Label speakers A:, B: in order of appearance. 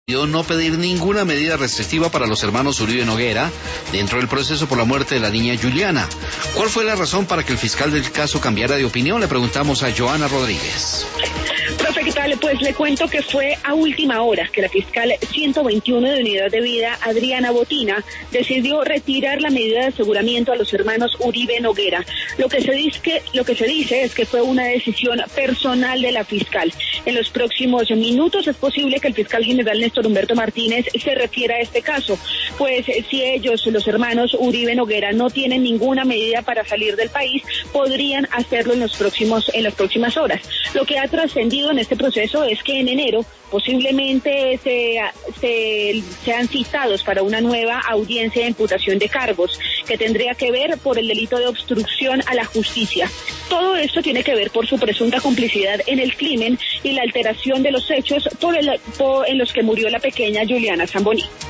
A: no pedir ninguna medida restrictiva para los hermanos Uribe Noguera dentro del proceso por la muerte de la niña Juliana. ¿Cuál fue la razón para que el fiscal del caso cambiara de opinión? Le preguntamos a Joana Rodríguez.
B: Profe, ¿qué tal? Pues le cuento que fue a última hora que la fiscal 121 de Unidad de Vida, Adriana Botina, decidió retirar la medida de aseguramiento a los hermanos Uribe Noguera. Lo que se dice es que fue una decisión personal de la fiscal. En los próximos minutos es posible que el fiscal general Néstor Humberto Martínez se refiera a este caso, pues si ellos, los hermanos Uribe Noguera, no tienen ninguna medida para salir del país, podrían hacerlo en las próximas horas. Lo que ha trascendido en este proceso es que en enero posiblemente sean citados para una nueva audiencia de imputación de cargos que tendría que ver por el delito de obstrucción a la justicia. Todo esto tiene que ver por su presunta complicidad en el crimen y la alteración de los hechos en los que murió la pequeña Juliana Zamboni.